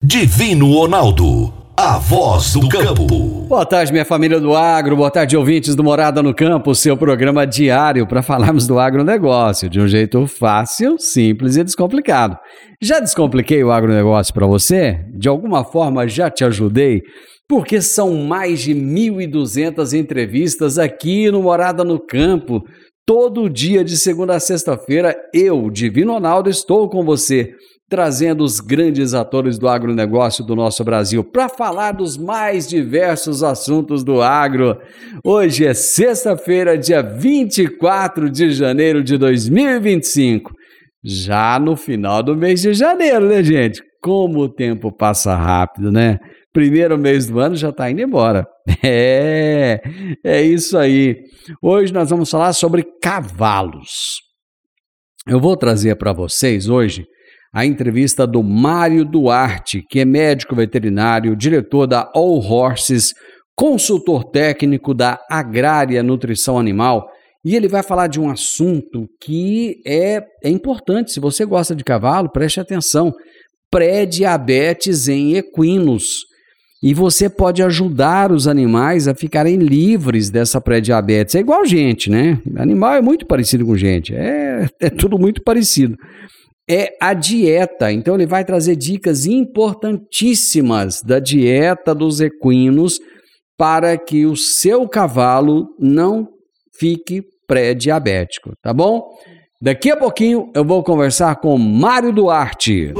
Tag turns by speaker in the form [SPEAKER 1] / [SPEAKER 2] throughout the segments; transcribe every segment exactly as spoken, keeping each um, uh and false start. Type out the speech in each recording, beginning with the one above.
[SPEAKER 1] Divino Ronaldo, a voz do campo.
[SPEAKER 2] Boa tarde, minha família do agro, boa tarde, ouvintes do Morada no Campo, seu programa diário para falarmos do agronegócio de um jeito fácil, simples e descomplicado. Já descompliquei o agronegócio para você? De alguma forma já te ajudei? Porque são mais de mil e duzentas entrevistas aqui no Morada no Campo. Todo dia, de segunda a sexta-feira, eu, Divino Ronaldo, estou com você, trazendo os grandes atores do agronegócio do nosso Brasil para falar dos mais diversos assuntos do agro. Hoje é sexta-feira, dia vinte e quatro de janeiro de dois mil e vinte e cinco. Já no final do mês de janeiro, né, gente? Como o tempo passa rápido, né? Primeiro mês do ano já está indo embora. É, é isso aí. Hoje nós vamos falar sobre cavalos. Eu vou trazer para vocês hoje a entrevista do Mário Duarte, que é médico veterinário, diretor da All Horses, consultor técnico da Agrária Nutrição Animal, e ele vai falar de um assunto que é, é importante. Se você gosta de cavalo, preste atenção. Pré-diabetes em equinos. E você pode ajudar os animais a ficarem livres dessa pré-diabetes. É igual gente, né? Animal é muito parecido com gente. É, é tudo muito parecido. É a dieta. Então ele vai trazer dicas importantíssimas da dieta dos equinos para que o seu cavalo não fique pré-diabético, tá bom? Daqui a pouquinho eu vou conversar com Mário Duarte.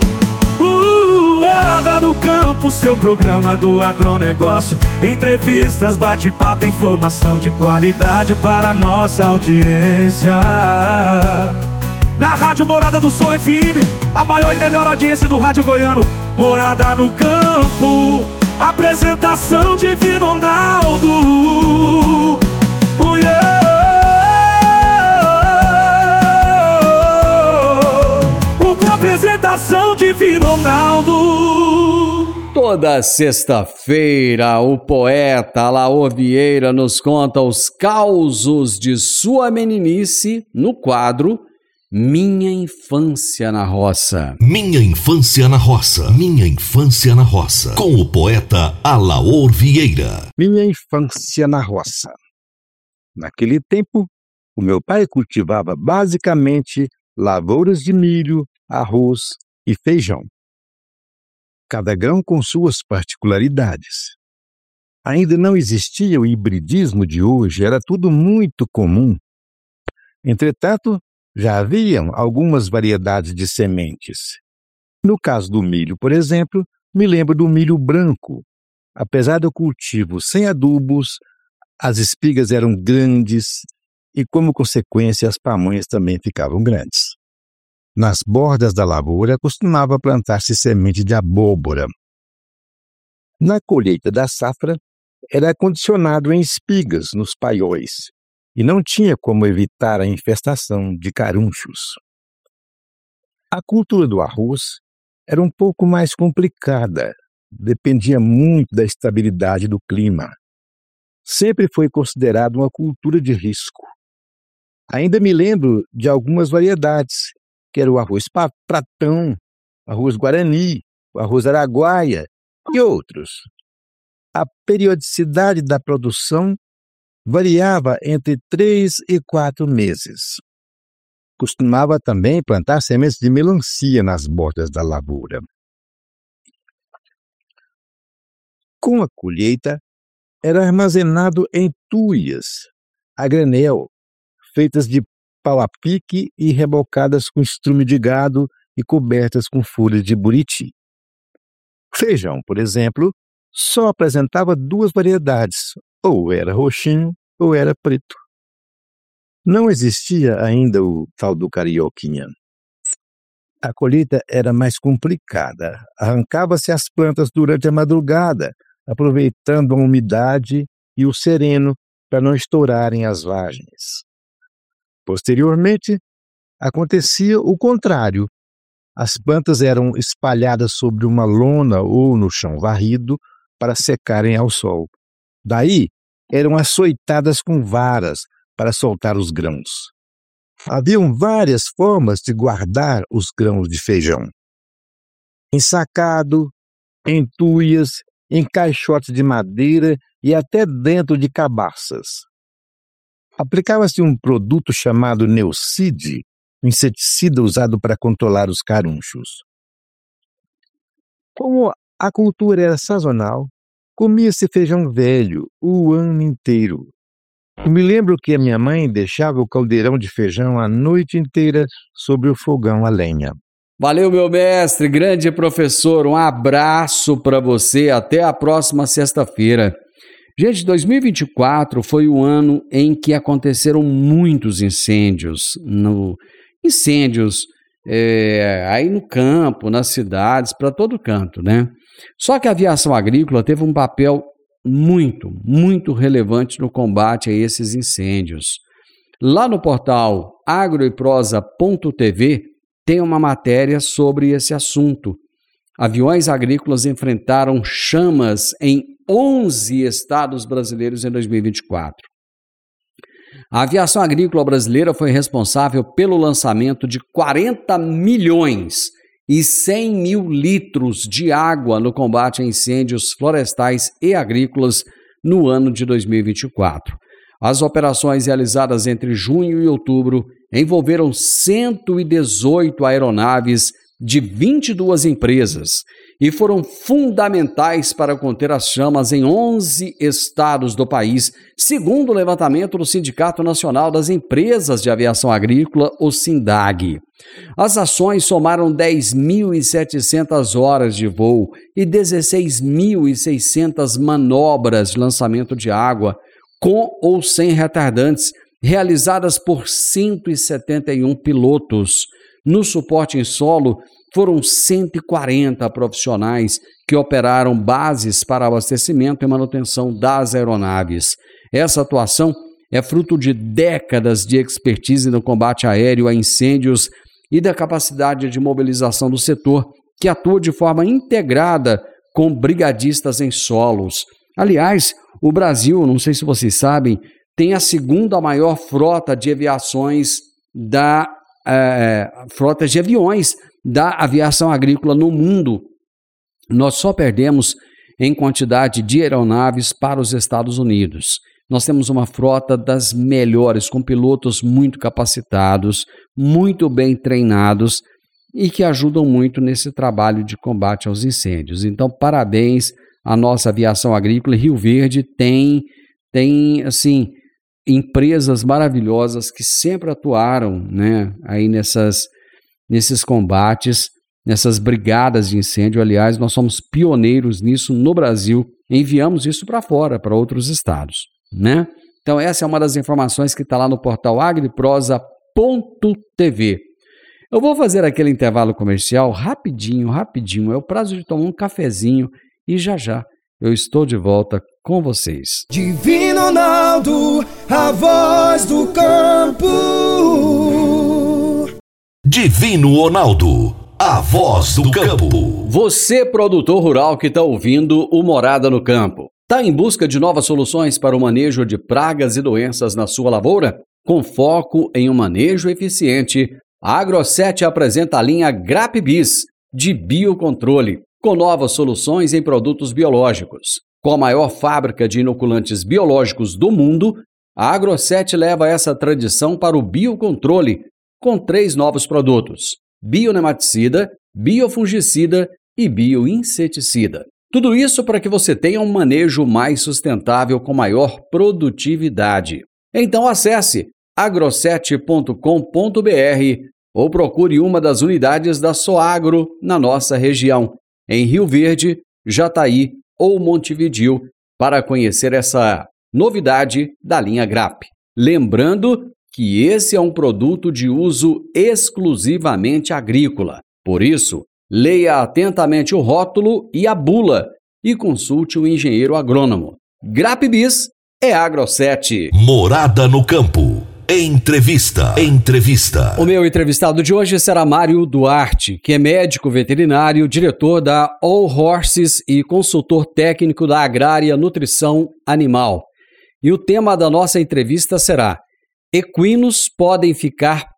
[SPEAKER 3] Morada no Campo, seu programa do agronegócio. Entrevistas, bate-papo, informação de qualidade para a nossa audiência. Na Rádio Morada do Sol F M, a maior e melhor audiência do rádio goiano. Morada no Campo, apresentação de Divino Ronaldo. Oh, yeah. Com apresentação de Divino Ronaldo.
[SPEAKER 2] Toda sexta-feira, o poeta Alaor Vieira nos conta os causos de sua meninice no quadro Minha Infância na Roça.
[SPEAKER 1] Minha Infância na Roça. Minha Infância na Roça. Com o poeta Alaor Vieira.
[SPEAKER 4] Minha infância na roça. Naquele tempo, o meu pai cultivava basicamente lavouras de milho, arroz e feijão. Cada grão com suas particularidades. Ainda não existia o hibridismo de hoje, era tudo muito comum. Entretanto, já haviam algumas variedades de sementes. No caso do milho, por exemplo, me lembro do milho branco. Apesar do cultivo sem adubos, as espigas eram grandes e, como consequência, as pamonhas também ficavam grandes. Nas bordas da lavoura costumava plantar-se semente de abóbora. Na colheita da safra, era condicionado em espigas nos paióis, e não tinha como evitar a infestação de carunchos. A cultura do arroz era um pouco mais complicada, dependia muito da estabilidade do clima. Sempre foi considerado uma cultura de risco. Ainda me lembro de algumas variedades, que era o arroz pratão, arroz guarani, o arroz araguaia e outros. A periodicidade da produção variava entre três e quatro meses. Costumava também plantar sementes de melancia nas bordas da lavoura. Com a colheita, era armazenado em tuias, a granel, feitas de pau a pique e rebocadas com estrume de gado e cobertas com folhas de buriti. Feijão, por exemplo, só apresentava duas variedades, ou era roxinho ou era preto. Não existia ainda o tal do carioquinha. A colheita era mais complicada. Arrancava-se as plantas durante a madrugada, aproveitando a umidade e o sereno para não estourarem as vagens. Posteriormente, acontecia o contrário. As plantas eram espalhadas sobre uma lona ou no chão varrido para secarem ao sol. Daí, eram açoitadas com varas para soltar os grãos. Haviam várias formas de guardar os grãos de feijão. Ensacado, em tuias, em caixotes de madeira e até dentro de cabaças. Aplicava-se um produto chamado Neocide, um inseticida usado para controlar os carunchos. Como a cultura era sazonal, comia-se feijão velho o ano inteiro. Eu me lembro que a minha mãe deixava o caldeirão de feijão a noite inteira sobre o fogão a lenha.
[SPEAKER 2] Valeu, meu mestre, grande professor, um abraço para você, até a próxima sexta-feira. Gente, dois mil e vinte e quatro foi o ano em que aconteceram muitos incêndios, no, incêndios é, aí no campo, nas cidades, para todo canto, né? Só que a aviação agrícola teve um papel muito, muito relevante no combate a esses incêndios. Lá no portal agroeprosa ponto t v tem uma matéria sobre esse assunto. Aviões agrícolas enfrentaram chamas em onze estados brasileiros em dois mil e vinte e quatro. A aviação agrícola brasileira foi responsável pelo lançamento de quarenta milhões e cem mil litros de água no combate a incêndios florestais e agrícolas no ano de dois mil e vinte e quatro. As operações realizadas entre junho e outubro envolveram cento e dezoito aeronaves de vinte e duas empresas e foram fundamentais para conter as chamas em onze estados do país, segundo o levantamento do Sindicato Nacional das Empresas de Aviação Agrícola, o SINDAG. As ações somaram dez mil e setecentas horas de voo e dezesseis mil e seiscentas manobras de lançamento de água, com ou sem retardantes, realizadas por cento e setenta e um pilotos. No suporte em solo, foram cento e quarenta profissionais que operaram bases para abastecimento e manutenção das aeronaves. Essa atuação é fruto de décadas de expertise no combate aéreo a incêndios e da capacidade de mobilização do setor, que atua de forma integrada com brigadistas em solos. Aliás, o Brasil, não sei se vocês sabem, tem a segunda maior frota de aviações da é, frota de aviões da aviação agrícola no mundo. Nós só perdemos em quantidade de aeronaves para os Estados Unidos. Nós temos uma frota das melhores, com pilotos muito capacitados, muito bem treinados e que ajudam muito nesse trabalho de combate aos incêndios. Então, parabéns à nossa aviação agrícola. Rio Verde tem, tem assim, empresas maravilhosas que sempre atuaram, né, aí nessas, nesses combates, nessas brigadas de incêndio. Aliás, nós somos pioneiros nisso no Brasil, enviamos isso para fora, para outros estados, né? Então essa é uma das informações que está lá no portal agroeprosa ponto t v. Eu vou fazer aquele intervalo comercial rapidinho, rapidinho, é o prazo de tomar um cafezinho e já já eu estou de volta com vocês.
[SPEAKER 5] Divino Ronaldo, a voz do campo.
[SPEAKER 1] Divino Ronaldo, a voz do campo.
[SPEAKER 2] Você, produtor rural que está ouvindo o Morada no Campo, está em busca de novas soluções para o manejo de pragas e doenças na sua lavoura? Com foco em um manejo eficiente, a AgroSete apresenta a linha GrapBis de biocontrole, com novas soluções em produtos biológicos. Com a maior fábrica de inoculantes biológicos do mundo, a AgroSete leva essa tradição para o biocontrole, com três novos produtos: bionematicida, biofungicida e bioinseticida. Tudo isso para que você tenha um manejo mais sustentável com maior produtividade. Então acesse agrosete ponto com ponto b r ou procure uma das unidades da Soagro na nossa região, em Rio Verde, Jataí ou Montevidéu, para conhecer essa novidade da linha Grap. Lembrando que esse é um produto de uso exclusivamente agrícola. Por isso, leia atentamente o rótulo e a bula e consulte o engenheiro agrônomo. GrapBis é AgroSete.
[SPEAKER 1] Morada no Campo. Entrevista. Entrevista.
[SPEAKER 2] O meu entrevistado de hoje será Mário Duarte, que é médico veterinário, diretor da All Horses e consultor técnico da Agrária Nutrição Animal. E o tema da nossa entrevista será: equinos podem ficar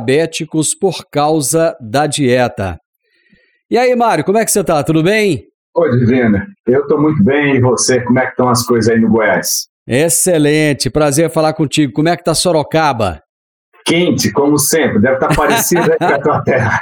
[SPEAKER 2] pré-diabéticos por causa da dieta. E aí, Mário, como é que você tá? Tudo bem?
[SPEAKER 6] Oi, Divina. Eu estou muito bem, e você? Como é que estão as coisas aí no Goiás?
[SPEAKER 2] Excelente, prazer falar contigo. Como é que tá Sorocaba?
[SPEAKER 6] Quente, como sempre. Deve estar parecido aí com a tua terra.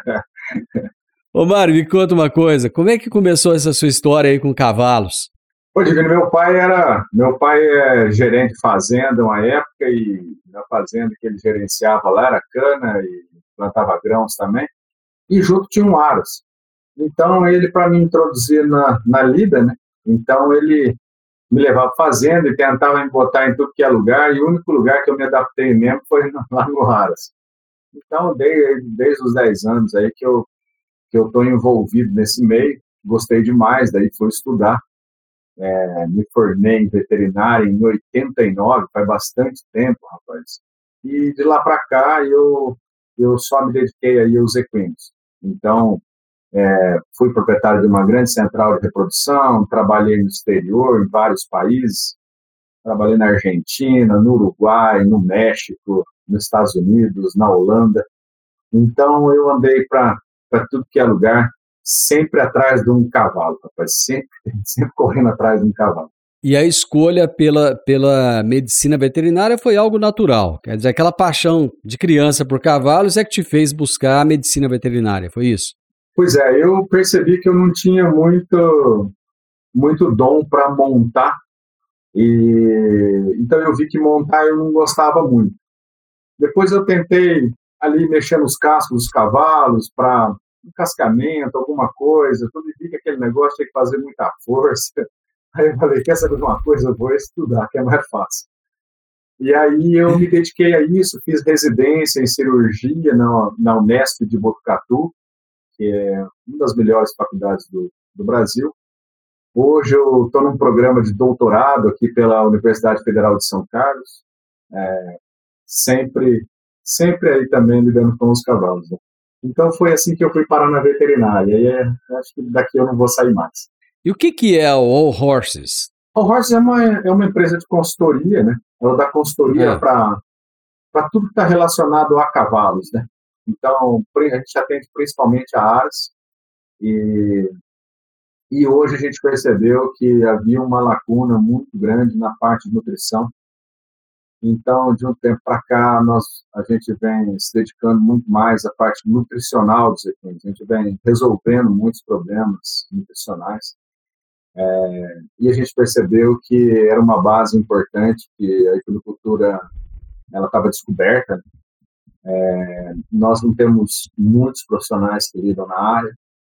[SPEAKER 2] Ô Mário, me conta uma coisa. Como é que começou essa sua história aí com cavalos?
[SPEAKER 6] Ô, Divino, meu pai era... Meu pai é gerente de fazenda uma época e na fazenda que ele gerenciava lá era cana e plantava grãos também. E junto tinha um aros. Então, ele, para me introduzir na, na lida, né? Então, ele me levava para a fazenda e tentava me botar em tudo que é lugar, e o único lugar que eu me adaptei mesmo foi lá no Aras. Então, desde, desde os dez anos aí que eu que eu estou envolvido nesse meio, gostei demais, daí fui estudar, é, me formei em veterinária em oitenta e nove, faz bastante tempo, rapaz. E de lá para cá, eu, eu só me dediquei aí aos equinos. Então, É, fui proprietário de uma grande central de reprodução, trabalhei no exterior, em vários países, trabalhei na Argentina, no Uruguai, no México, nos Estados Unidos, na Holanda. Então, eu andei para tudo que é lugar, sempre atrás de um cavalo, rapaz, sempre, sempre correndo atrás de um cavalo.
[SPEAKER 2] E a escolha pela, pela medicina veterinária foi algo natural, quer dizer, aquela paixão de criança por cavalos é que te fez buscar a medicina veterinária, foi isso?
[SPEAKER 6] Pois é, eu percebi que eu não tinha muito, muito dom para montar, e então eu vi que montar eu não gostava muito. Depois eu tentei ali mexer nos cascos dos cavalos para um cascamento, alguma coisa, tudo vi que aquele negócio tinha que fazer muita força. Aí eu falei, quer saber de uma coisa? Eu vou estudar, que é mais fácil. E aí eu me dediquei a isso, fiz residência em cirurgia na, na Unesp de Botucatu, que é uma das melhores faculdades do, do Brasil. Hoje eu estou num programa de doutorado aqui pela Universidade Federal de São Carlos, é, sempre, sempre aí também lidando com os cavalos. Né? Então foi assim que eu fui parar na veterinária, e é, acho que daqui eu não vou sair mais.
[SPEAKER 2] E o que, que é o All Horses?
[SPEAKER 6] All Horses é uma, é uma empresa de consultoria, né? Ela dá consultoria
[SPEAKER 2] é.
[SPEAKER 6] para tudo que está relacionado a cavalos, né? Então, a gente atende principalmente a aras, e, e hoje a gente percebeu que havia uma lacuna muito grande na parte de nutrição. Então, de um tempo para cá, nós, a gente vem se dedicando muito mais à parte nutricional dos equinos. A gente vem resolvendo muitos problemas nutricionais. É, e a gente percebeu que era uma base importante, que a equinocultura estava descoberta. É, nós não temos muitos profissionais que lidam na área,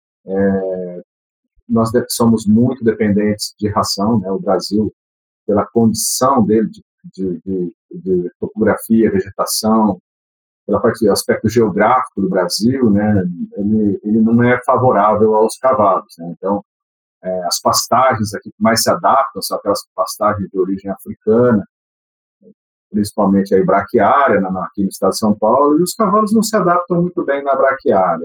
[SPEAKER 6] é, nós somos muito dependentes de ração, né? O Brasil, pela condição dele de, de, de, de topografia, vegetação, pela parte do aspecto geográfico do Brasil, né? ele, ele não é favorável aos cavalos, né? Então, é, as pastagens aqui que mais se adaptam são aquelas pastagens de origem africana, principalmente a braquiária, aqui no estado de São Paulo, e os cavalos não se adaptam muito bem na braquiária.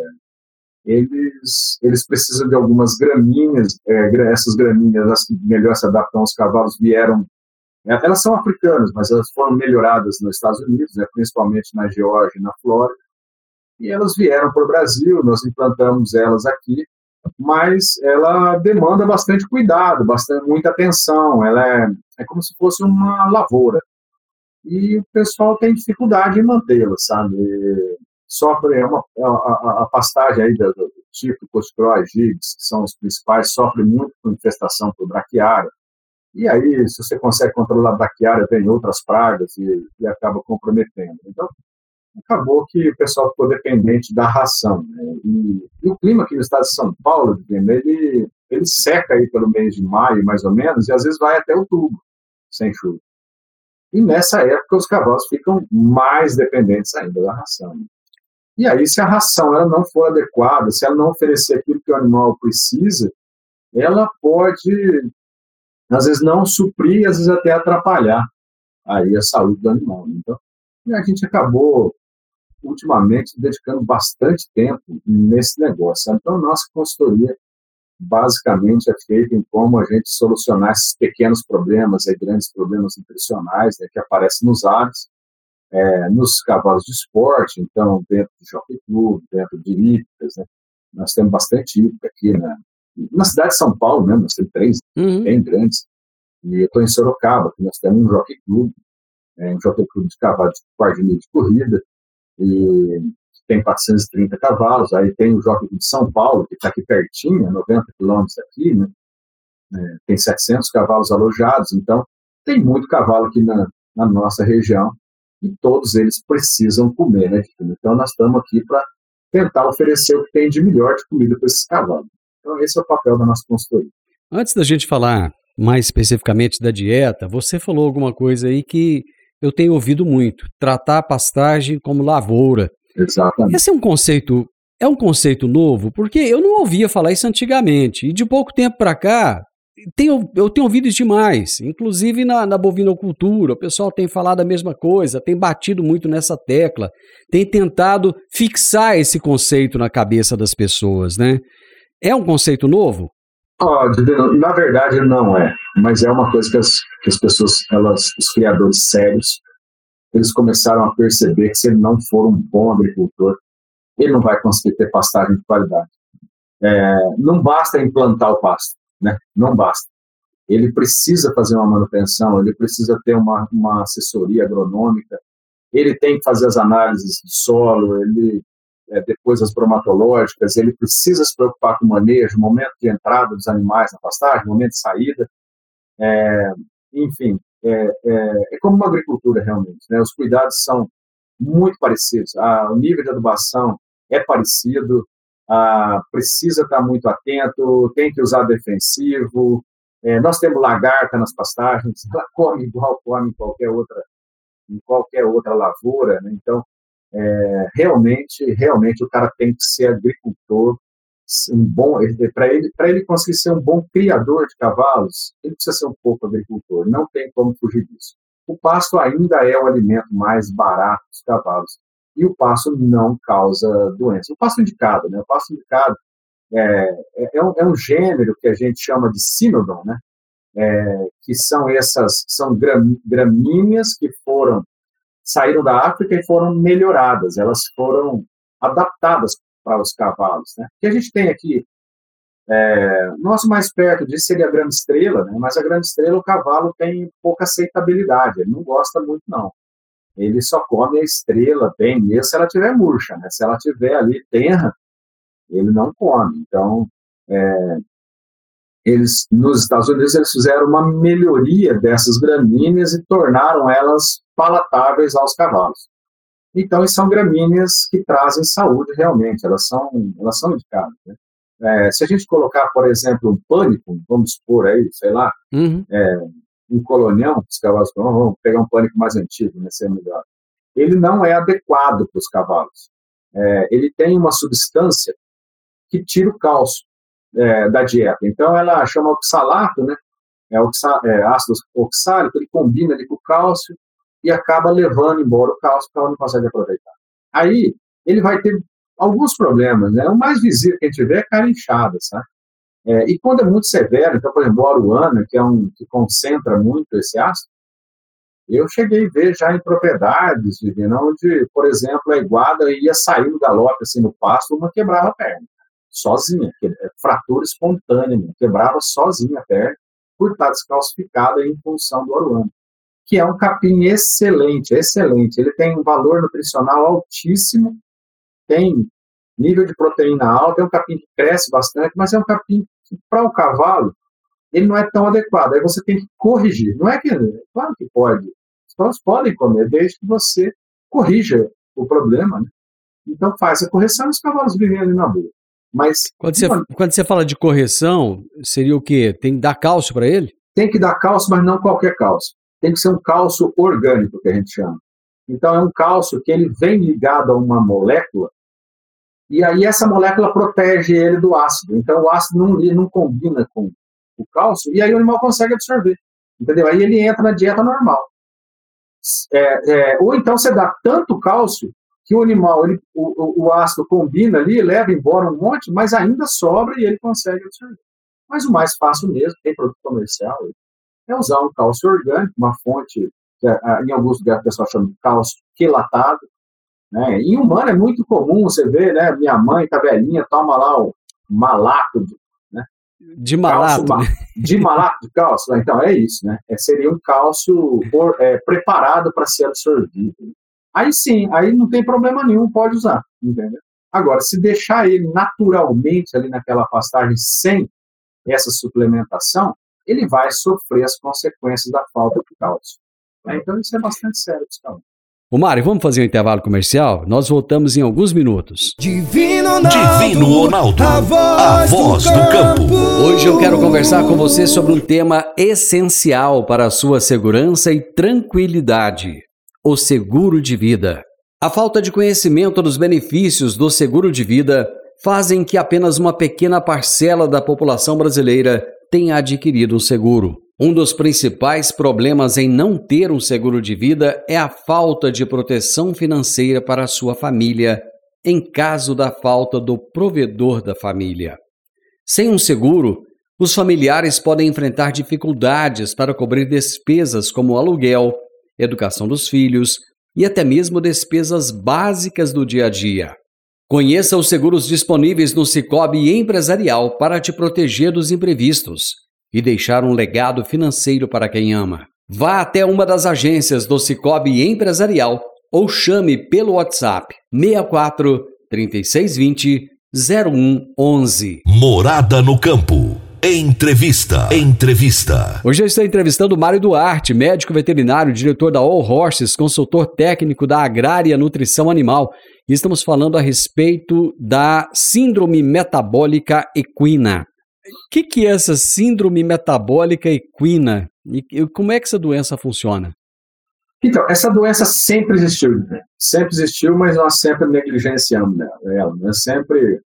[SPEAKER 6] Eles, eles precisam de algumas gramíneas, é, essas gramíneas, as que melhor se adaptam aos cavalos, vieram, elas são africanas, mas elas foram melhoradas nos Estados Unidos, né, principalmente na Geórgia e na Flórida, e elas vieram para o Brasil, nós implantamos elas aqui, mas ela demanda bastante cuidado, bastante, muita atenção, ela é, é como se fosse uma lavoura. E o pessoal tem dificuldade em mantê-la, sabe? Sofre uma, a, a, a pastagem aí do, do tipo Coscroa, Gigs, que são os principais, sofre muito com infestação por braquiária. E aí, se você consegue controlar a braquiária, tem outras pragas e, e acaba comprometendo. Então, acabou que o pessoal ficou dependente da ração. Né? E, e o clima aqui no estado de São Paulo, ele, ele seca aí pelo mês de maio, mais ou menos, e às vezes vai até outubro, sem chuva. E nessa época os cavalos ficam mais dependentes ainda da ração. E aí, se a ração ela não for adequada, se ela não oferecer aquilo que o animal precisa, ela pode, às vezes, não suprir, às vezes até atrapalhar aí a saúde do animal. Então, a gente acabou, ultimamente, dedicando bastante tempo nesse negócio. Então, nossa consultoria basicamente é feita em como a gente solucionar esses pequenos problemas, aí, grandes problemas nutricionais, né, que aparecem nos aves, é, nos cavalos de esporte, então dentro de jockey club, dentro de hípicas, né, nós temos bastante hípica aqui, né, na cidade de São Paulo mesmo, nós temos três
[SPEAKER 2] Uhum.
[SPEAKER 6] bem grandes, e eu estou em Sorocaba, que nós temos um Jockey Club, é, um Jockey Club de cavalo de quarto de milha de corrida, e tem quatrocentos e trinta cavalos. Aí tem o Jockey Club de São Paulo, que está aqui pertinho, noventa quilômetros daqui, né? É, tem setecentos cavalos alojados, então tem muito cavalo aqui na, na nossa região, e todos eles precisam comer, né? Então nós estamos aqui para tentar oferecer o que tem de melhor de comida para esses cavalos. Então esse é o papel da nossa consultoria.
[SPEAKER 2] Antes da gente falar mais especificamente da dieta, você falou alguma coisa aí que eu tenho ouvido muito, tratar a pastagem como lavoura.
[SPEAKER 6] Exatamente.
[SPEAKER 2] Esse é um conceito, é um conceito novo, porque eu não ouvia falar isso antigamente, e de pouco tempo para cá, tenho, eu tenho ouvido isso demais, inclusive na, na bovinocultura, o pessoal tem falado a mesma coisa, tem batido muito nessa tecla, tem tentado fixar esse conceito na cabeça das pessoas, né? É um conceito novo?
[SPEAKER 6] Oh, Divino, na verdade não é, mas é uma coisa que as, que as pessoas, elas, os criadores sérios, eles começaram a perceber que se ele não for um bom agricultor, ele não vai conseguir ter pastagem de qualidade. É, não basta implantar o pasto, né? Não basta. Ele precisa fazer uma manutenção, ele precisa ter uma, uma assessoria agronômica, ele tem que fazer as análises do solo, ele, é, depois as bromatológicas, ele precisa se preocupar com o manejo, momento de entrada dos animais na pastagem, momento de saída, é, enfim, é, é, é como uma agricultura realmente, né? Os cuidados são muito parecidos, ah, o nível de adubação é parecido, ah, precisa estar muito atento, tem que usar defensivo, é, nós temos lagarta nas pastagens, ela come igual come em qualquer outra, em qualquer outra lavoura, né? Então, é, realmente, realmente o cara tem que ser agricultor, um bom, para ele, para ele conseguir ser um bom criador de cavalos, ele precisa ser um pouco agricultor, não tem como fugir disso. O pasto ainda é o alimento mais barato dos cavalos, e o pasto não causa doença. O pasto indicado, né? O pasto indicado é, é, é, um, é um gênero que a gente chama de Cynodon, né? É, que são essas, são gram, gramíneas que foram, saíram da África e foram melhoradas, elas foram adaptadas para os cavalos, né? O que a gente tem aqui, é, nosso mais perto disso seria a grama estrela, né? Mas a grama estrela o cavalo tem pouca aceitabilidade, ele não gosta muito não. Ele só come a estrela bem mesmo se ela tiver murcha, né? Se ela tiver ali tenra, ele não come. Então, é, eles, nos Estados Unidos, eles fizeram uma melhoria dessas gramíneas e tornaram elas palatáveis aos cavalos. Então, são gramíneas que trazem saúde realmente, elas são, elas são indicadas, né? É, se a gente colocar, por exemplo, um pânico, vamos supor aí, sei lá,
[SPEAKER 2] Uhum.
[SPEAKER 6] é, um colonião, os cavalos, vamos pegar um pânico mais antigo, né, ser melhor. Ele não é adequado para os cavalos. É, ele tem uma substância que tira o cálcio é, da dieta. Então, ela chama oxalato, né? É, oxa, é ácido oxálico, ele combina ali com o cálcio e acaba levando embora o cálcio, porque ela não consegue aproveitar. Aí, ele vai ter alguns problemas, né? O mais visível que a gente vê é cara inchada, sabe? É, e quando é muito severo, então, por exemplo, o aruana, que é um que concentra muito esse ácido, eu cheguei a ver já em propriedades, onde, por exemplo, a iguada ia sair no galope, assim, no pasto, uma quebrava a perna, sozinha, fratura espontânea, quebrava sozinha a perna, por estar descalcificada em função do aruana, que é um capim excelente, excelente, ele tem um valor nutricional altíssimo, tem nível de proteína alto, é um capim que cresce bastante, mas é um capim que, para o cavalo, ele não é tão adequado. Aí você tem que corrigir. Não é que, claro que pode, os cavalos podem comer, desde que você corrija o problema, né? Então faz a correção e os cavalos vivem ali na boa. Mas
[SPEAKER 2] Quando você, quando você fala de correção, seria o quê? Tem que dar cálcio para ele?
[SPEAKER 6] Tem que dar cálcio, mas não qualquer cálcio. Tem que ser um cálcio orgânico, que a gente chama. Então é um cálcio que ele vem ligado a uma molécula, e aí essa molécula protege ele do ácido. Então o ácido não, não combina com o cálcio, e aí o animal consegue absorver. Entendeu? Aí ele entra na dieta normal. É, é, ou então você dá tanto cálcio que o animal, ele, o, o ácido combina ali, leva embora um monte, mas ainda sobra e ele consegue absorver. Mas o mais fácil mesmo, tem produto comercial, é usar um cálcio orgânico, uma fonte, em alguns lugares o pessoal chama de cálcio quelatado, né? Em humano é muito comum você ver, né? Minha mãe tá velhinha, toma lá o malato, né?
[SPEAKER 2] De malato,
[SPEAKER 6] cálcio,
[SPEAKER 2] né?
[SPEAKER 6] De malato de cálcio? Então, é isso, né? É, seria um cálcio por, é, preparado para ser absorvido. Aí sim, aí não tem problema nenhum, pode usar, entendeu? Agora, se deixar ele naturalmente ali naquela pastagem sem essa suplementação, ele vai sofrer as consequências da falta de cálcio. Então, isso é bastante sério, pessoal.
[SPEAKER 2] Ô Mário, vamos fazer um intervalo comercial? Nós voltamos em alguns minutos.
[SPEAKER 5] Divino Ronaldo,
[SPEAKER 1] Divino Ronaldo,
[SPEAKER 5] a voz,
[SPEAKER 1] a voz do,
[SPEAKER 5] do
[SPEAKER 1] campo.
[SPEAKER 5] campo.
[SPEAKER 2] Hoje eu quero conversar com você sobre um tema essencial para a sua segurança e tranquilidade: o seguro de vida. A falta de conhecimento dos benefícios do seguro de vida fazem que apenas uma pequena parcela da população brasileira tenha adquirido um seguro. Um dos principais problemas em não ter um seguro de vida é a falta de proteção financeira para a sua família, em caso da falta do provedor da família. Sem um seguro, os familiares podem enfrentar dificuldades para cobrir despesas como aluguel, educação dos filhos e até mesmo despesas básicas do dia a dia. Conheça os seguros disponíveis no Sicoob Empresarial para te proteger dos imprevistos e deixar um legado financeiro para quem ama. Vá até uma das agências do Sicoob Empresarial ou chame pelo WhatsApp seis quatro, três seis dois zero, zero um um um.
[SPEAKER 1] Morada no Campo. Entrevista. Entrevista.
[SPEAKER 2] Hoje eu estou entrevistando o Mário Duarte, médico veterinário, diretor da All Horses, consultor técnico da Agrária Nutrição Animal. E estamos falando a respeito da síndrome metabólica equina. O que, que é essa síndrome metabólica equina? E como é que essa doença funciona?
[SPEAKER 6] Então, essa doença sempre existiu, né? Sempre existiu, mas nós sempre negligenciamos ela, né? Sempre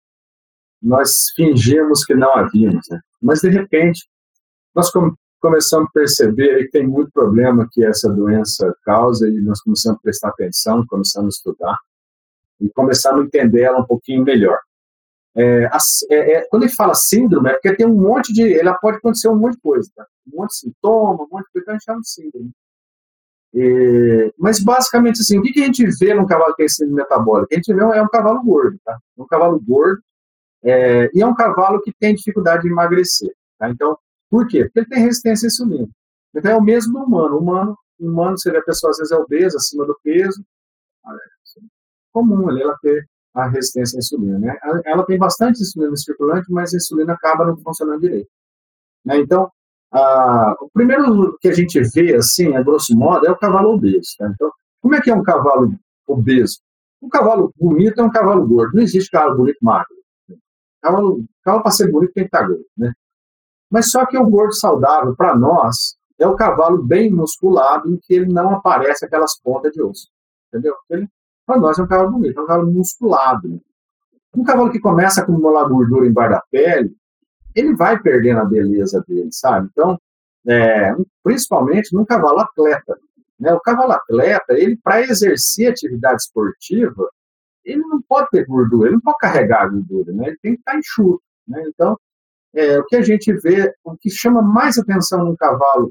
[SPEAKER 6] nós fingimos que não havíamos, né? Mas, de repente, nós come- começamos a perceber que tem muito problema que essa doença causa e nós começamos a prestar atenção, começamos a estudar e começamos a entender ela um pouquinho melhor. É, a, é, é, quando ele fala síndrome, é porque tem um monte de... Ela pode acontecer um monte de coisa, tá? Um monte de sintoma, um monte de coisa, então a gente chama de síndrome. E, mas, basicamente, assim, o que, que a gente vê num cavalo que tem síndrome metabólica? A gente vê é um cavalo gordo, tá? Um cavalo gordo, é, e é um cavalo que tem dificuldade de emagrecer, tá? Então, por quê? Porque ele tem resistência à insulina. Então, é o mesmo do humano. O humano, humano você vê a pessoa, às vezes, é obesa, acima do peso. É comum ali ela ter a resistência à insulina, né? Ela tem bastante insulina circulante, mas a insulina acaba não funcionando direito, né? Então, ah, o primeiro que a gente vê, assim, a grosso modo, é o cavalo obeso, tá? Então, como é que é um cavalo obeso? Um cavalo bonito é um cavalo gordo. Não existe cavalo bonito magro. Cavalo, cavalo para ser bonito tem que estar gordo, né? Mas só que o gordo saudável, para nós, é o cavalo bem musculado, em que ele não aparece aquelas pontas de osso, entendeu? Ele, para nós, é um cavalo bonito, é um cavalo musculado, né? Um cavalo que começa a acumular gordura embaixo da pele, ele vai perdendo a beleza dele, sabe? Então, é, principalmente num cavalo atleta, né? O cavalo atleta, ele, para exercer atividade esportiva, ele não pode ter gordura, ele não pode carregar a gordura, né? Ele tem que estar enxuto, né? Então, é, o que a gente vê, o que chama mais atenção num cavalo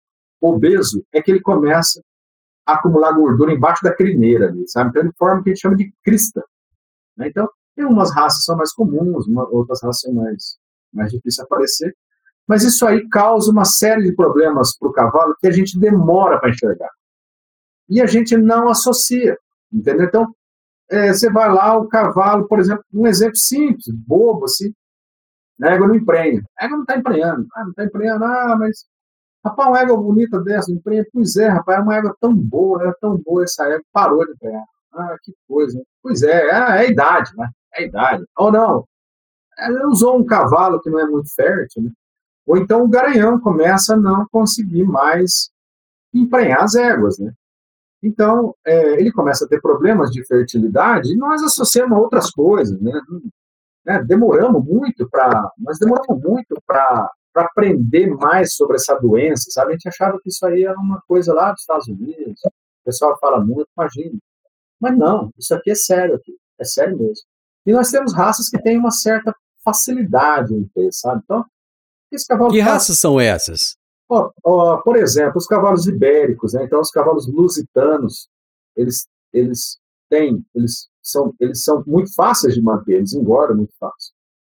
[SPEAKER 6] obeso é que ele começa a acumular gordura embaixo da crineira, sabe? Então, ele forma o que a gente chama de crista, né? Então, tem umas raças que são mais comuns, uma, outras raças são mais, mais difíceis de aparecer, mas isso aí causa uma série de problemas para o cavalo que a gente demora para enxergar. E a gente não associa, entendeu? Então, é, você vai lá, o cavalo, por exemplo, um exemplo simples, bobo, assim, a égua não emprenha. A égua não está emprenhando. Ah, não está emprenhando, ah, mas, rapaz, uma égua bonita dessa, não emprenha. Pois é, rapaz, é uma égua tão boa, é tão boa essa égua, parou de emprenhar. Ah, que coisa. Pois é, ah, é a idade, né? É a idade. Ou não, ela usou um cavalo que não é muito fértil, né? Ou então o garanhão começa a não conseguir mais emprenhar as éguas, né? Então, é, ele começa a ter problemas de fertilidade e nós associamos a outras coisas, né? né? Demoramos muito para, nós demoramos muito para aprender mais sobre essa doença, sabe? A gente achava que isso aí era uma coisa lá dos Estados Unidos, o pessoal fala muito, imagina. Mas não, isso aqui é sério, aqui, é sério mesmo. E nós temos raças que têm uma certa facilidade em ter, sabe? Então, esse cavalo
[SPEAKER 2] Que
[SPEAKER 6] faz...
[SPEAKER 2] raças são essas?
[SPEAKER 6] Oh, oh, por exemplo, os cavalos ibéricos, né? Então os cavalos lusitanos, eles, eles têm, eles são, eles são muito fáceis de manter, eles engordam muito fácil.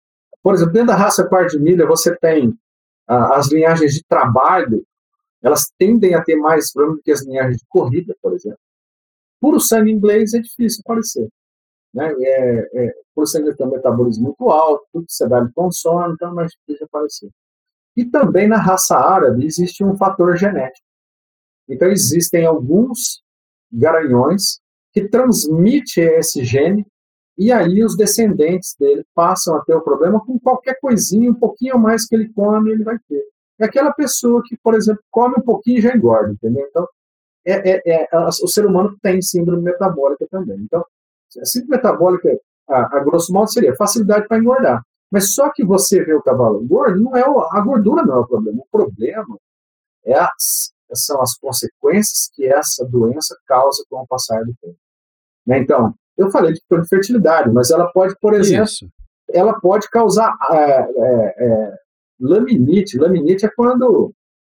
[SPEAKER 6] por exemplo, dentro da raça quarto de milha, você tem ah, as linhagens de trabalho, elas tendem a ter mais problema do que as linhagens de corrida, por exemplo. Puro sangue inglês é difícil aparecer. Né? É, é, puro sangue tem um metabolismo muito alto, tudo que você dá ele consome, então é mais difícil aparecer. E também na raça árabe existe um fator genético. Então existem alguns garanhões que transmitem esse gene e aí os descendentes dele passam a ter o problema com qualquer coisinha, um pouquinho mais que ele come, ele vai ter. É aquela pessoa que, por exemplo, come um pouquinho e já engorda, entendeu? Então, é, é, é, o ser humano tem síndrome metabólica também. Então, a síndrome metabólica, a, a grosso modo, seria facilidade para engordar. Mas só que você vê o cavalo gordo, não é o, a gordura não é o problema. O problema é as, são as consequências que essa doença causa com o passar do tempo. Né? Então, eu falei de fertilidade, mas ela pode, por exemplo, Isso. ela pode causar é, é, é, laminite. Laminite é quando,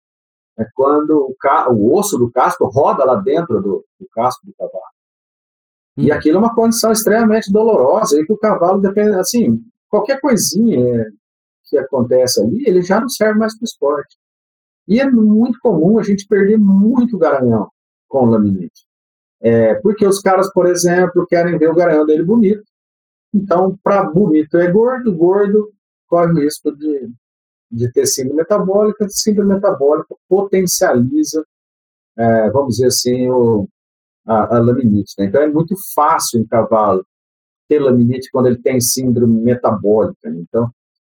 [SPEAKER 6] é quando o, ca, o osso do casco roda lá dentro do, do casco do cavalo. Hum. E aquilo é uma condição extremamente dolorosa, e que o cavalo depende, assim, qualquer coisinha que acontece ali, ele já não serve mais para o esporte. E é muito comum a gente perder muito garanhão com laminite. É, porque os caras, por exemplo, querem ver o garanhão dele bonito. Então, para bonito é gordo, gordo corre o risco de, de ter síndrome metabólica. Síndrome metabólica potencializa, é, vamos dizer assim, o, a, a laminite. Né? Então, é muito fácil em cavalo ter laminite quando ele tem síndrome metabólica. Né? Então,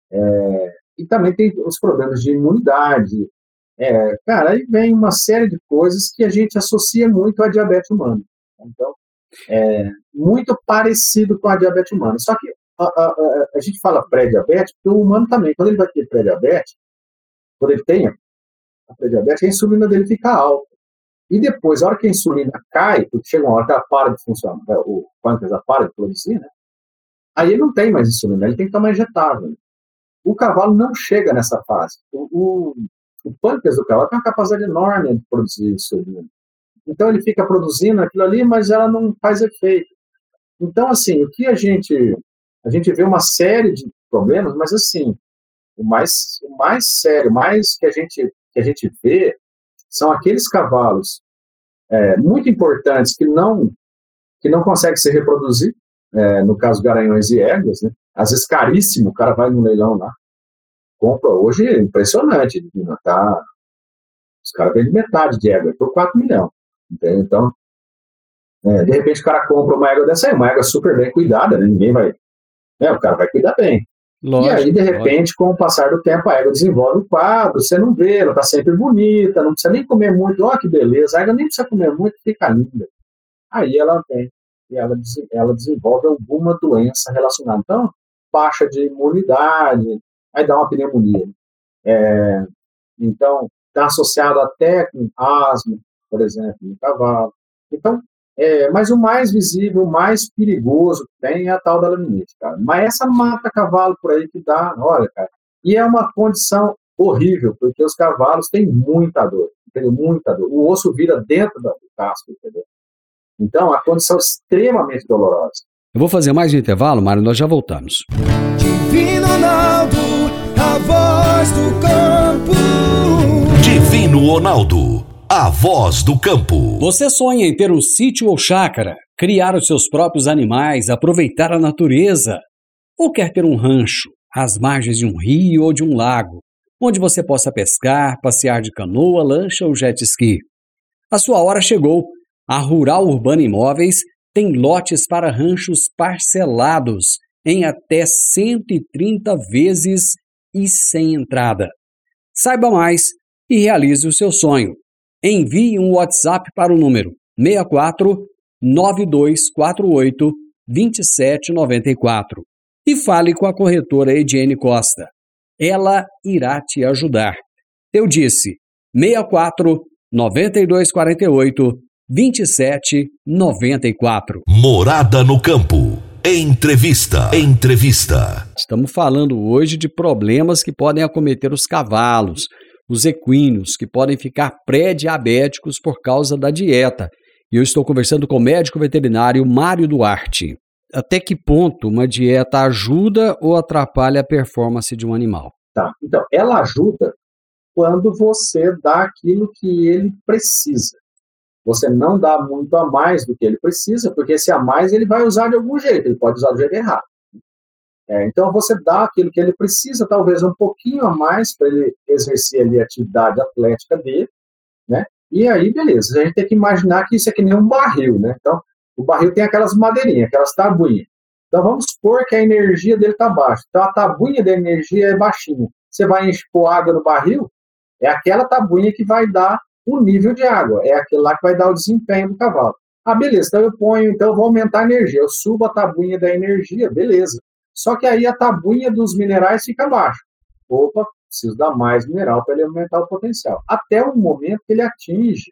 [SPEAKER 6] é, e também tem os problemas de imunidade. É, cara, aí vem uma série de coisas que a gente associa muito à diabetes humana. Então, é muito parecido com a diabetes humana. Só que a, a, a, a gente fala pré-diabetes, porque o humano também, quando ele vai ter pré-diabetes, quando ele tem a pré-diabetes, a insulina dele fica alta. E depois, a hora que a insulina cai, porque chega uma hora que ela para de funcionar, o pâncreas para de produzir, né? Aí ele não tem mais insulina, ele tem que tomar injetável. O cavalo não chega nessa fase. O, o O pâncreas do cavalo tem uma capacidade enorme de produzir insulina. Então ele fica produzindo aquilo ali, mas ela não faz efeito. Então, assim, o que a gente... A gente vê uma série de problemas, mas, assim, o mais, o mais sério, mais que a gente, que a gente vê, são aqueles cavalos é, muito importantes que não, que não conseguem se reproduzir, é, no caso, garanhões e éguas, né? Às vezes caríssimo, o cara vai no leilão lá, compra hoje, é impressionante, tá? Os caras vendem metade de égua por quatro milhões. Entendeu? Então, é, de repente o cara compra uma égua dessa aí, uma égua super bem cuidada, né? Ninguém vai... Né? O cara vai cuidar bem. Lógico, e aí, de repente, lógico. Com o passar do tempo, a égua desenvolve o quadro, você não vê, ela tá sempre bonita, não precisa nem comer muito, ó que beleza, a égua nem precisa comer muito, fica linda. Aí ela vem, e ela, ela desenvolve alguma doença relacionada. Então, baixa de imunidade, aí dá uma pneumonia. É, então, está associado até com asma, por exemplo, no cavalo. Então, é, mas o mais visível, o mais perigoso que tem é a tal da laminite, cara. Mas essa mata cavalo por aí que dá, olha, cara. E é uma condição horrível, porque os cavalos têm muita dor, entendeu? Muita dor. O osso vira dentro do casco, entendeu? Então, é uma condição extremamente dolorosa.
[SPEAKER 2] Eu vou fazer mais um intervalo, Mário, nós já voltamos.
[SPEAKER 5] Divino Ronaldo, a voz do campo.
[SPEAKER 1] Divino Ronaldo, a voz do campo.
[SPEAKER 2] Você sonha em ter um sítio ou chácara, criar os seus próprios animais, aproveitar a natureza? Ou quer ter um rancho, às margens de um rio ou de um lago, onde você possa pescar, passear de canoa, lancha ou jet ski? A sua hora chegou. A Rural Urbana Imóveis tem lotes para ranchos parcelados em até cento e trinta vezes e sem entrada. Saiba mais e realize o seu sonho. Envie um WhatsApp para o número seis quatro nove dois quatro oito dois sete nove quatro e fale com a corretora Ediene Costa. Ela irá te ajudar. Eu disse seis quatro nove dois quatro oito dois sete nove quatro.
[SPEAKER 1] Morada no Campo. Entrevista. Entrevista.
[SPEAKER 2] Estamos falando hoje de problemas que podem acometer os cavalos, os equinos, que podem ficar pré-diabéticos por causa da dieta. E eu estou conversando com o médico veterinário Mário Duarte. até que ponto uma dieta ajuda ou atrapalha a performance de um animal?
[SPEAKER 6] Tá. Então, ela ajuda quando você dá aquilo que ele precisa. Você não dá muito a mais do que ele precisa, porque esse a mais ele vai usar de algum jeito, ele pode usar do jeito errado. É, então, você dá aquilo que ele precisa, talvez um pouquinho a mais para ele exercer ali a atividade atlética dele, né? E aí, beleza. A gente tem que imaginar que isso é que nem um barril, né? Então, o barril tem aquelas madeirinhas, aquelas tabuinhas. Então, vamos supor que a energia dele está baixa. Então, a tabuinha da energia é baixinha. Você vai pôr água no barril, é aquela tabuinha que vai dar o nível de água. É aquele lá que vai dar o desempenho do cavalo. Ah, beleza. Então, eu ponho, então eu vou aumentar a energia. Eu subo a tabuinha da energia, beleza. Só que aí a tabuinha dos minerais fica baixa. Opa, preciso dar mais mineral para ele aumentar o potencial. Até o momento que ele atinge,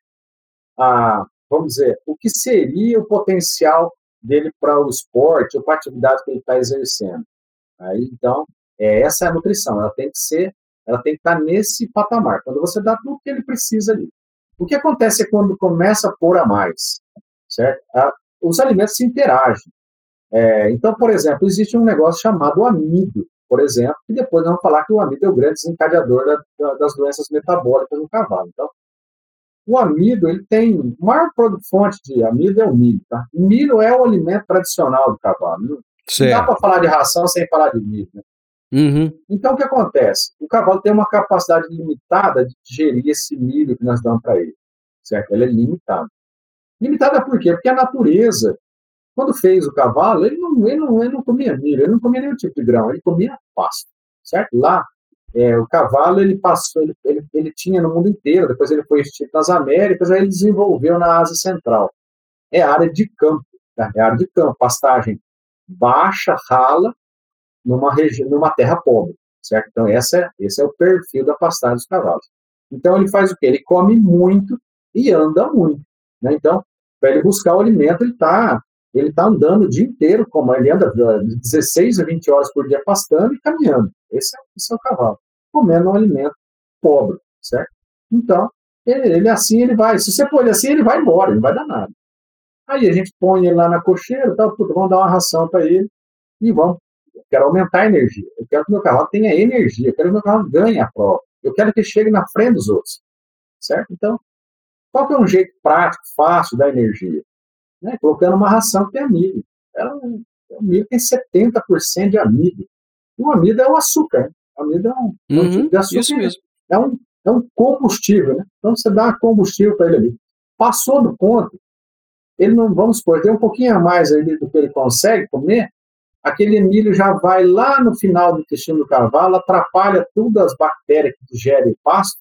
[SPEAKER 6] a, vamos dizer, o que seria o potencial dele para o esporte ou para a atividade que ele está exercendo. Aí, então, é, essa é a nutrição. Ela tem que ser, ela tem que estar nesse patamar. Quando você dá tudo que ele precisa ali. O que acontece é quando começa a pôr a mais, certo? A, os alimentos se interagem. É, então, por exemplo, existe um negócio chamado amido, por exemplo, e depois nós vamos falar que o amido é o grande desencadeador da, da, das doenças metabólicas no cavalo. Então, o amido, ele tem, a maior fonte de amido é o milho, tá? O milho é o alimento tradicional do cavalo. Não, não dá para falar de ração sem falar de milho, né?
[SPEAKER 2] Uhum.
[SPEAKER 6] Então, o que acontece? O cavalo tem uma capacidade limitada de digerir esse milho que nós damos para ele, certo? Ele é limitado. Limitada por quê? Porque a natureza, quando fez o cavalo, ele não, ele, não, ele não comia milho, ele não comia nenhum tipo de grão, ele comia pasto, certo? Lá, é, o cavalo, ele passou, ele, ele, ele tinha no mundo inteiro, depois ele foi extinto nas Américas, aí ele desenvolveu na Ásia Central. É área de campo, tá? É área de campo, pastagem baixa, rala, numa, regi- numa terra pobre, certo? Então, essa é, esse é o perfil da pastagem dos cavalos. Então, ele faz o quê? Ele come muito e anda muito, né? Então, para ele buscar o alimento, ele está ele tá andando o dia inteiro, como ele anda de dezesseis a vinte horas por dia pastando e caminhando. Esse é, esse é o cavalo, comendo um alimento pobre, certo? Então, ele, ele assim, ele vai. Se você pôr ele assim, ele vai embora, ele não vai dar nada. Aí a gente põe ele lá na cocheira, tá, puta, vamos dar uma ração para ele e vamos. Eu quero aumentar a energia. Eu quero que o meu cavalo tenha energia. Eu quero que o meu cavalo ganhe a prova. Eu quero que ele chegue na frente dos outros. Certo? Então, qual que é um jeito prático, fácil da energia? Né? Colocando uma ração que tem amido. Ela, o milho tem setenta por cento de amido. E o amido é o açúcar. Né? O amido é um,
[SPEAKER 2] uhum,
[SPEAKER 6] um tipo de açúcar.
[SPEAKER 2] Isso mesmo.
[SPEAKER 6] É um, é um combustível. Né? Então, você dá combustível para ele ali. Passou do ponto, ele não, vamos supor, tem um pouquinho a mais ali do que ele consegue comer, aquele milho já vai lá no final do intestino do cavalo, atrapalha todas as bactérias que digerem o pasto,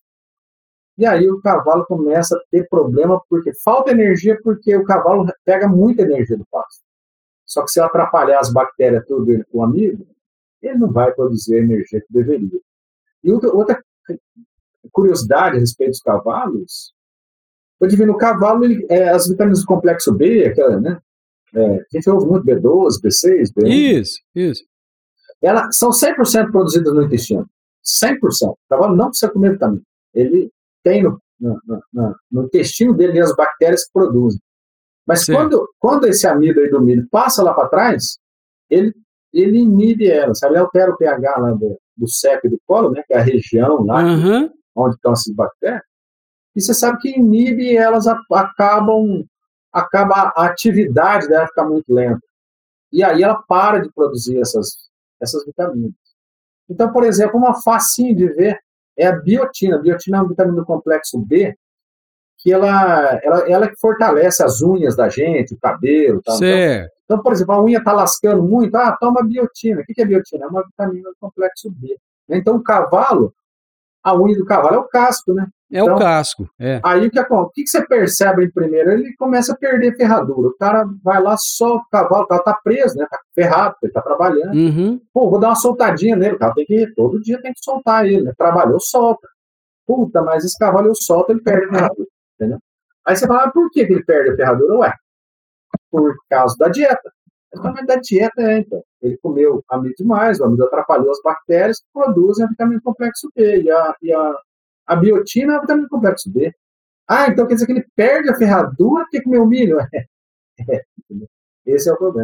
[SPEAKER 6] e aí o cavalo começa a ter problema, porque falta energia, porque o cavalo pega muita energia do pasto. Só que se eu atrapalhar as bactérias tudo ele com o amido, ele não vai produzir a energia que deveria. E outra, outra curiosidade a respeito dos cavalos, o divino cavalo, ele, é, as vitaminas do complexo B, aquela, né? É, a gente ouve muito B doze, B seis, B um.
[SPEAKER 2] Isso, isso.
[SPEAKER 6] Elas são cem por cento produzidas no intestino. cem por cento. O cavalo não precisa comer vitamina. Ele tem no, no, no, no intestino dele as bactérias que produzem. Mas quando, quando esse amido aí do milho passa lá para trás, ele, ele inibe ela, sabe? Ele altera o pH lá do, do seco e do colo, né? Que é a região lá
[SPEAKER 2] uhum.
[SPEAKER 6] onde estão essas bactérias. E você sabe que inibe e elas acabam, acaba a atividade dela ficar muito lenta. E aí ela para de produzir essas, essas vitaminas. Então, por exemplo, uma facinho de ver é a biotina. A biotina é uma vitamina do complexo B, que ela, ela, ela que fortalece as unhas da gente, o cabelo. Tal.
[SPEAKER 2] Certo.
[SPEAKER 6] Então, então, por exemplo, a unha está lascando muito, ah, toma biotina. O que é biotina? É uma vitamina do complexo B. Então, o cavalo, a unha do cavalo é o casco, né?
[SPEAKER 2] É
[SPEAKER 6] então,
[SPEAKER 2] o casco, é.
[SPEAKER 6] Aí o que acontece? O que você percebe primeiro? Ele começa a perder ferradura. O cara vai lá, solta o cavalo, o cavalo tá preso, né? Tá ferrado, ele tá trabalhando.
[SPEAKER 2] Uhum.
[SPEAKER 6] Pô, vou dar uma soltadinha nele. O cara tem que, todo dia tem que soltar ele, né? Trabalhou, solta. Puta, mas esse cavalo eu solto, ele perde a ferradura, entendeu? Aí você fala, ah, por que ele perde a ferradura? Ué, por causa da dieta. Mas da dieta é, então. Ele comeu amido demais, o amido atrapalhou as bactérias que produzem a vitamina do complexo B. E a, e a A biotina é a vitamina do complexo B. Ah, então quer dizer que ele perde a ferradura porque comeu milho? É, esse é o problema.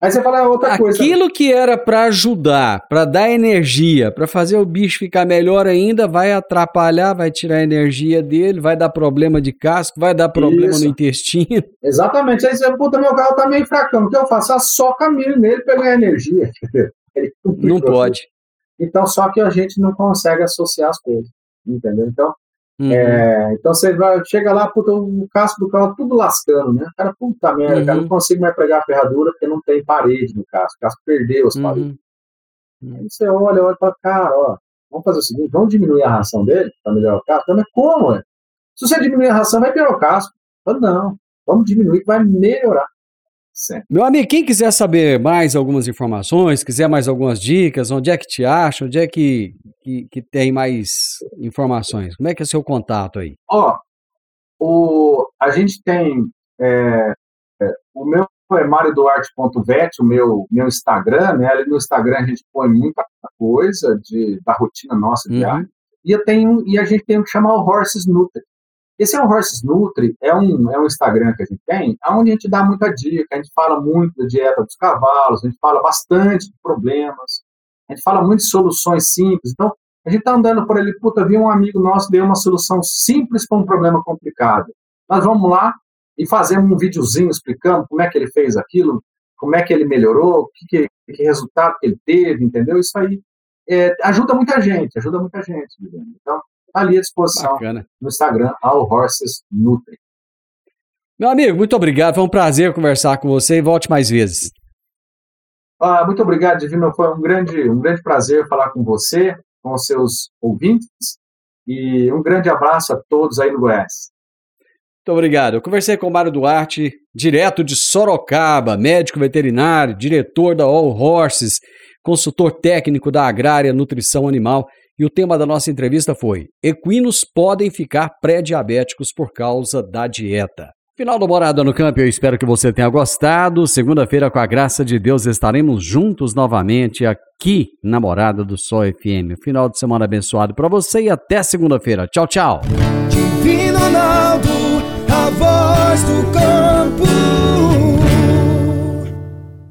[SPEAKER 6] Aí você fala outra coisa.
[SPEAKER 2] Aquilo que era para ajudar, para dar energia, para fazer o bicho ficar melhor ainda, vai atrapalhar, vai tirar a energia dele, vai dar problema de casco, vai dar problema Isso. no intestino.
[SPEAKER 6] Exatamente. Aí você, puta, meu carro tá meio fracão. O que eu faço? Eu só caminho nele para ganhar energia.
[SPEAKER 2] Não pode.
[SPEAKER 6] Então, só que a gente não consegue associar as coisas. Entendeu? Então, Uhum. É, então você vai, chega lá, puta, o casco do carro tudo lascando, né? O cara, puta merda, uhum. cara, não consigo mais pregar a ferradura porque não tem parede no casco, o casco perdeu as paredes. Uhum. Aí você olha, olha e fala, cara, ó, vamos fazer o seguinte, vamos diminuir a ração dele para melhorar o casco. Mas como, é? Se você diminuir a ração, vai piorar o casco. Eu, não, vamos diminuir que vai melhorar. Sempre.
[SPEAKER 2] Meu amigo, quem quiser saber mais algumas informações, quiser mais algumas dicas, onde é que te acha, onde é que, que, que tem mais informações? Como é que é o seu contato aí?
[SPEAKER 6] Ó, o, a gente tem, é, é, o meu é mario duarte ponto vet, o meu, meu Instagram, né? Ali no Instagram a gente põe muita coisa de, da rotina nossa diária. Uhum. E, eu tenho, e a gente tem o que chamar o Horses Nutri. Esse é o Horses Nutri, é um, é um Instagram que a gente tem, onde a gente dá muita dica, a gente fala muito da dieta dos cavalos, a gente fala bastante de problemas, a gente fala muito de soluções simples. Então, a gente está andando por ali, puta, vi um amigo nosso deu uma solução simples para um problema complicado. Nós vamos lá e fazemos um videozinho explicando como é que ele fez aquilo, como é que ele melhorou, que, que, que resultado que ele teve, entendeu? Isso aí é, ajuda muita gente, ajuda muita gente. Então, ali à disposição. Bacana. No Instagram, ao Horses Nutri.
[SPEAKER 2] Meu amigo, muito obrigado. Foi um prazer conversar com você e volte mais vezes.
[SPEAKER 6] Ah, muito obrigado, Divino. Foi um grande, um grande prazer falar com você, com os seus ouvintes. E um grande abraço a todos aí no Goiás.
[SPEAKER 2] Muito obrigado. Eu conversei com o Mário Duarte, direto de Sorocaba, médico veterinário, diretor da All Horses, consultor técnico da Agrária Nutrição Animal. E o tema da nossa entrevista foi: equinos podem ficar pré-diabéticos por causa da dieta. Final do Morada no Campo, eu espero que você tenha gostado. Segunda-feira, com a graça de Deus, estaremos juntos novamente aqui na Morada do Sol F M. Final de semana abençoado para você e até segunda-feira. Tchau, tchau.